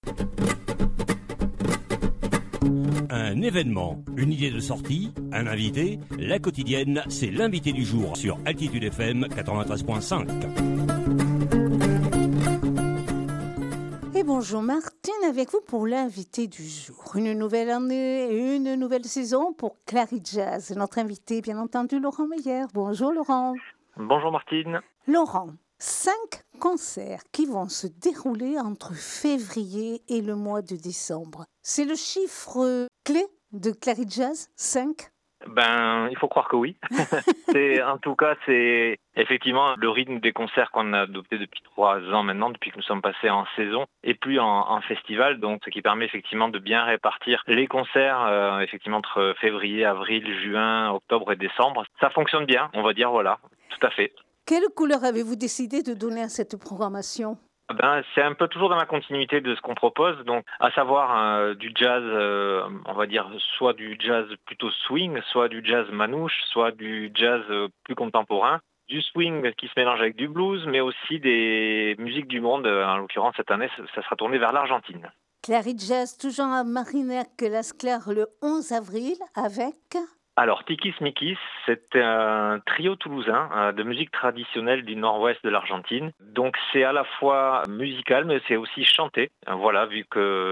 Un événement, une idée de sortie, un invité, la quotidienne, c'est l'invité du jour sur Altitude FM 93.5. Et bonjour Martine, avec vous pour l'invité du jour. Une nouvelle année, une nouvelle saison pour Clary Jazz. Notre invité, bien entendu, Laurent Meyer. Bonjour Laurent. Bonjour Martine. Laurent, 5 concerts qui vont se dérouler entre février et le mois de décembre. C'est le chiffre clé de Clary Jazz, 5? Il faut croire que oui. C'est effectivement le rythme des concerts qu'on a adopté depuis 3 ans maintenant, depuis que nous sommes passés en saison et plus en festival. Donc, ce qui permet effectivement de bien répartir les concerts, effectivement entre février, avril, juin, octobre et décembre. Ça fonctionne bien, on va dire, voilà, tout à fait. Quelle couleur avez-vous décidé de donner à cette programmation ? C'est un peu toujours dans la continuité de ce qu'on propose, donc à savoir du jazz, on va dire soit du jazz plutôt swing, soit du jazz manouche, soit du jazz plus contemporain, du swing qui se mélange avec du blues, mais aussi des musiques du monde. En l'occurrence, cette année, ça sera tourné vers l'Argentine. Clary Jazz, toujours à Marignac-Las Clares le 11 avril avec... Alors, Tikis Mikis, c'est un trio toulousain de musique traditionnelle du nord-ouest de l'Argentine. Donc, c'est à la fois musical, mais c'est aussi chanté. Voilà, vu que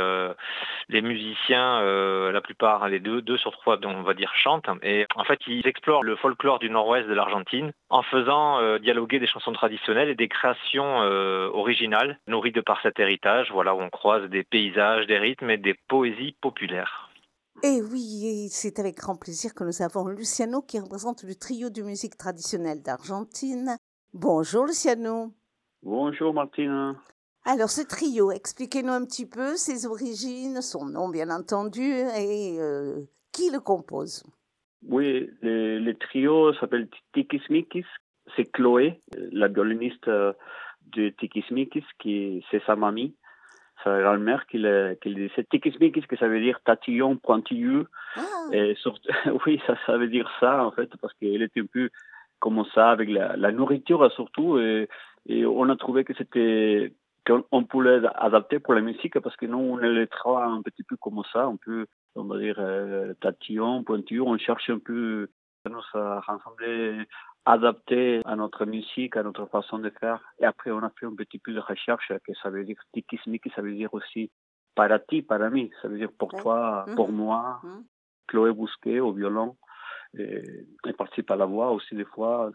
les musiciens, la plupart, les deux sur 3, donc, on va dire, chantent. Et en fait, ils explorent le folklore du nord-ouest de l'Argentine en faisant dialoguer des chansons traditionnelles et des créations originales, nourries de par cet héritage. Voilà, où on croise des paysages, des rythmes et des poésies populaires. Et oui, c'est avec grand plaisir que nous avons Luciano qui représente le trio de musique traditionnelle d'Argentine. Bonjour Luciano. Bonjour Martine. Alors ce trio, expliquez-nous un petit peu ses origines, son nom bien entendu, et qui le compose. Oui, le trio s'appelle Tikis Mikis. C'est Chloé, la violoniste de Tikis Mikis, c'est sa mamie. Sa grand-mère qui disait Tikis-Mikis, que ça veut dire tatillon pointilleux. Ah. Et oui, ça veut dire ça, en fait, parce qu'elle était un peu comme ça, avec la nourriture surtout. Et on a trouvé qu'on pouvait adapter pour la musique, parce que nous, on est les trois un petit peu comme ça, un peu, on va dire, tatillon, pointilleux. On cherche un peu à nous rassembler, adapté à notre musique, à notre façon de faire. Et après, on a fait un petit peu de recherche, que ça veut dire tikis-mikis, ça veut dire aussi para ti, para mí, ça veut dire pour toi, pour moi. Chloé Bousquet au violon, elle participe à la voix aussi des fois.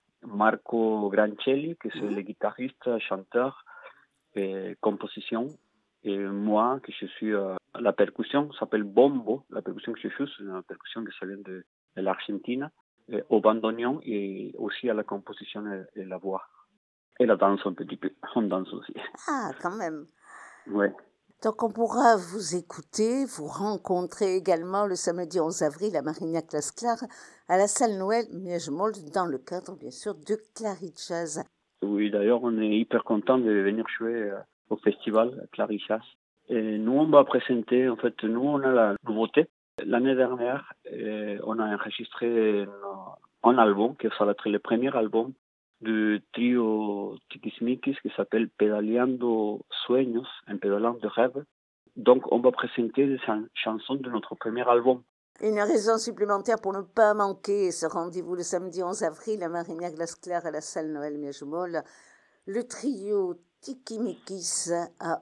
Marco Grancelli, que c'est le guitariste, chanteur et composition. Et moi, que je suis la percussion, ça s'appelle bombo. La percussion que je fais, c'est une percussion qui vient de l'Argentine. Au bandoneon et aussi à la composition et la voix. Et la danse un petit peu. On danse aussi. Ah, quand même. Oui. Donc on pourra vous écouter, vous rencontrer également le samedi 11 avril à Marignac-Las Clares, à la salle Noël Miège-Mold, dans le cadre bien sûr de Clary Jazz. Oui, d'ailleurs, on est hyper content de venir jouer au festival Clary Jazz. Et nous, on va présenter, en fait, nous, on a la nouveauté. L'année dernière, on a enregistré un album, qui va être le premier album du trio Tikis-Mikis, qui s'appelle Pedaleando Sueños, un pédalant de rêve. Donc, on va présenter des chansons de notre premier album. Une raison supplémentaire pour ne pas manquer ce rendez-vous le samedi 11 avril à Marignac-Las Clares à la salle Noël Miège-Mold. Le trio Tikis-Mikis à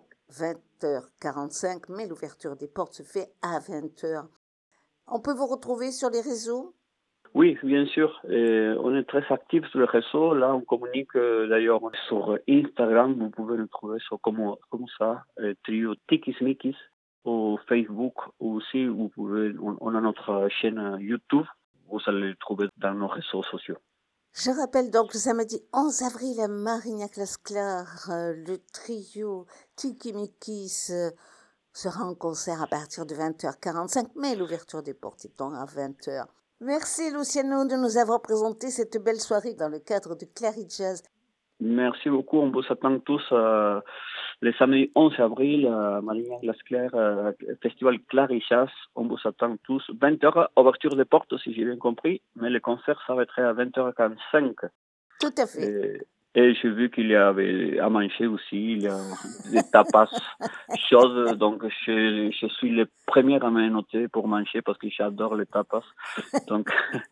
20h45, mais l'ouverture des portes se fait à 20h. On peut vous retrouver sur les réseaux ? Oui, bien sûr. On est très actifs sur les réseaux. Là, on communique d'ailleurs sur Instagram. Vous pouvez nous trouver comme ça, trio Tikis-Mikis. Au Facebook aussi, on a notre chaîne YouTube. Vous allez le trouver dans nos réseaux sociaux. Je rappelle donc le samedi 11 avril à Marignac-Las Clares, le trio Tikis-Mikis sera en concert à partir de 20h45, mais l'ouverture des portes est donc à 20h. Merci Luciano de nous avoir présenté cette belle soirée dans le cadre de Clary Jazz. Merci beaucoup. On vous attend tous le samedi 11 avril à Marignac-Las Clares, festival Clary Jazz. On vous attend tous. 20h, ouverture des portes, si j'ai bien compris, mais le concert, ça va être à 20h45. Tout à fait. Et j'ai vu qu'il y avait à manger aussi, il y a des tapas chaudes, donc je suis le premier à me noter pour manger parce que j'adore les tapas. Donc,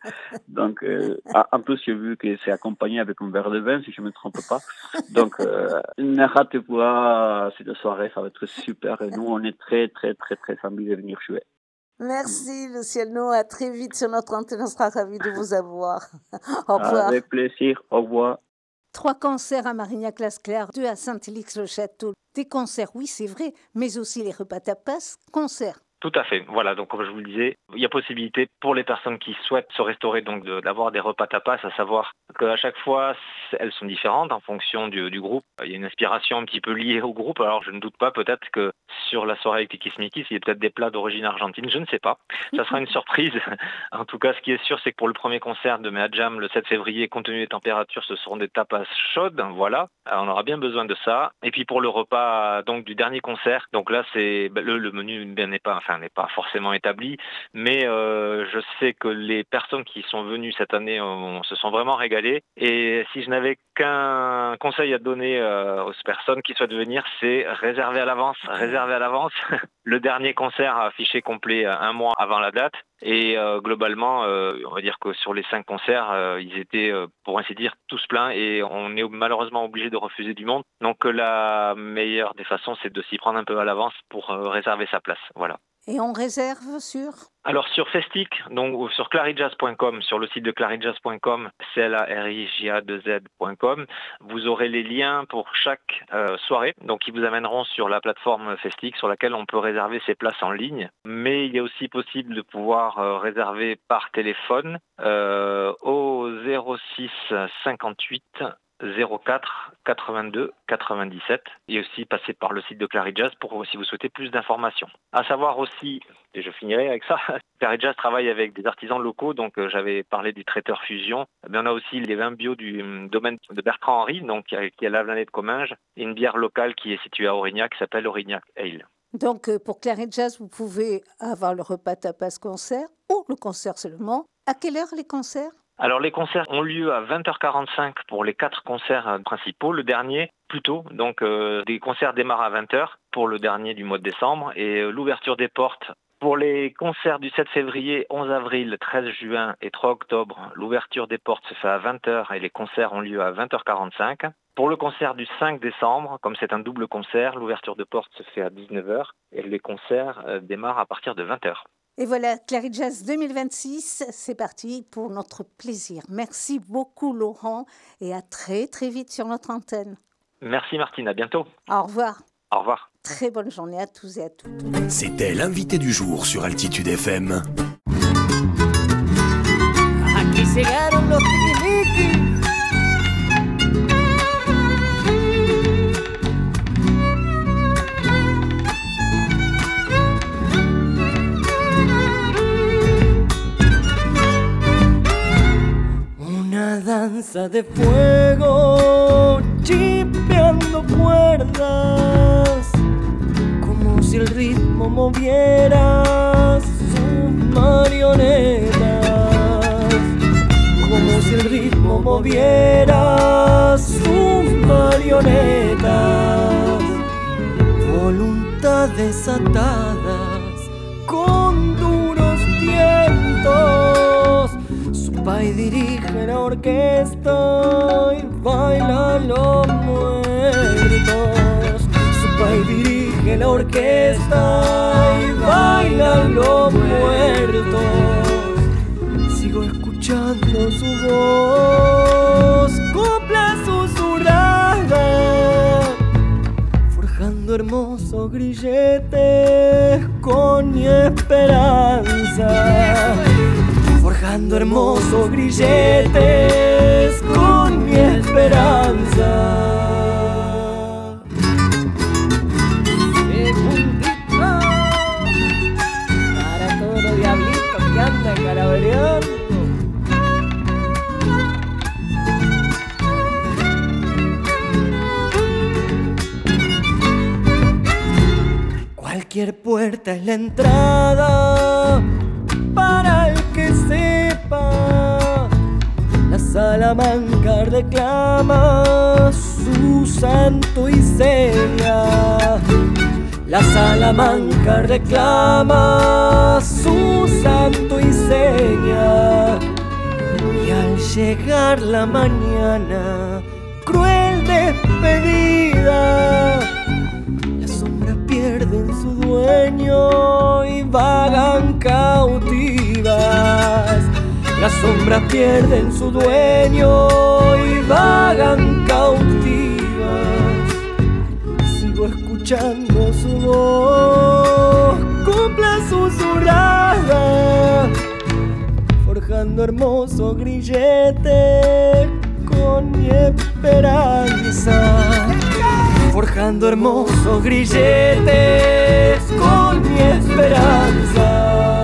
en plus j'ai vu que c'est accompagné avec un verre de vin, si je ne me trompe pas. Donc, ne ratez pas cette soirée, ça va être super. Et nous, on est très, très, très, très envie de venir jouer. Merci Luciano, à très vite sur notre antenne, on sera ravis de vous avoir. Au revoir. Avec plaisir, au revoir. 3 concerts à Marignac-Lasclair, 2 à Saint-Élix-le-Château. Des concerts, oui, c'est vrai, mais aussi les repas tapas, concerts. Tout à fait. Voilà, donc comme je vous le disais, il y a possibilité pour les personnes qui souhaitent se restaurer donc d'avoir des repas tapas, à savoir qu'à chaque fois, elles sont différentes en fonction du groupe. Il y a une inspiration un petit peu liée au groupe. Alors je ne doute pas peut-être que sur la soirée avec Tikismikis, il y a peut-être des plats d'origine argentine, je ne sais pas. Ça sera une surprise. En tout cas, ce qui est sûr, c'est que pour le premier concert de Mea Jam, le 7 février, compte tenu des températures, ce seront des tapas chaudes. Voilà, alors, on aura bien besoin de ça. Et puis pour le repas donc du dernier concert, donc là c'est le menu n'est pas forcément établi, mais je sais que les personnes qui sont venues cette année se sont vraiment régalées. Et si je n'avais qu'un conseil à donner aux personnes qui souhaitent venir, c'est réserver à l'avance. Le dernier concert a affiché complet un mois avant la date. Et globalement, on va dire que sur les 5 concerts, ils étaient, pour ainsi dire, tous pleins et on est malheureusement obligé de refuser du monde. Donc la meilleure des façons, c'est de s'y prendre un peu à l'avance pour réserver sa place. Voilà. Et on réserve sur ? Alors sur Festic, donc sur clarijazz.com, sur le site de clarijazz.com, clarijaz.com, vous aurez les liens pour chaque soirée, donc qui vous amèneront sur la plateforme Festic sur laquelle on peut réserver ses places en ligne. Mais il est aussi possible de pouvoir réserver par téléphone au 06 58 04 82 97 et aussi passer par le site de Clarijazz pour si vous souhaitez plus d'informations. À savoir aussi, et je finirai avec ça, Clarijazz travaille avec des artisans locaux, donc j'avais parlé du traiteur Fusion, mais on a aussi les vins bio du domaine de Bertrand Henry, donc qui est à l'Avenue de Comminges, et une bière locale qui est située à Aurignac qui s'appelle Aurignac Ale. Donc pour Clarijazz, vous pouvez avoir le repas tapas concert ou le concert seulement. À quelle heure les concerts ? Alors les concerts ont lieu à 20h45 pour les 4 concerts principaux. Le dernier, plus tôt, donc des concerts démarrent à 20h pour le dernier du mois de décembre. Et l'ouverture des portes pour les concerts du 7 février, 11 avril, 13 juin et 3 octobre, l'ouverture des portes se fait à 20h et les concerts ont lieu à 20h45. Pour le concert du 5 décembre, comme c'est un double concert, l'ouverture de portes se fait à 19h et les concerts démarrent à partir de 20h. Et voilà, Clarijazz 2026, c'est parti pour notre plaisir. Merci beaucoup Laurent et à très très vite sur notre antenne. Merci Martine, à bientôt. Au revoir. Au revoir. Très bonne journée à tous et à toutes. C'était l'invité du jour sur Altitude FM. Aquí llegaron los Tikismikis. Danza de fuego, chispeando cuerdas, como si el ritmo moviera sus marionetas, como si el ritmo moviera sus marionetas, voluntades atadas con duros vientos. Y dirige la orquesta y baila los muertos. Su pai dirige la orquesta y baila los muertos. Sigo escuchando su voz, copla susurrada, forjando hermosos grilletes con mi esperanza. Forjando hermosos grilletes con mi esperanza. Puntito para todos los diablitos que andan carabereando. Cualquier puerta es la entrada para el que sepa las Salamanca reclama su santo y seña. La Salamanca reclama su santo y seña. Y al llegar la mañana, cruel despedida, las sombras pierden su dueño y vagan cautivas. Las sombras pierden su dueño y vagan cautivas. Sigo escuchando su voz, copla susurrada, forjando hermoso grillete con mi esperanza. Forjando hermosos grilletes con mi esperanza.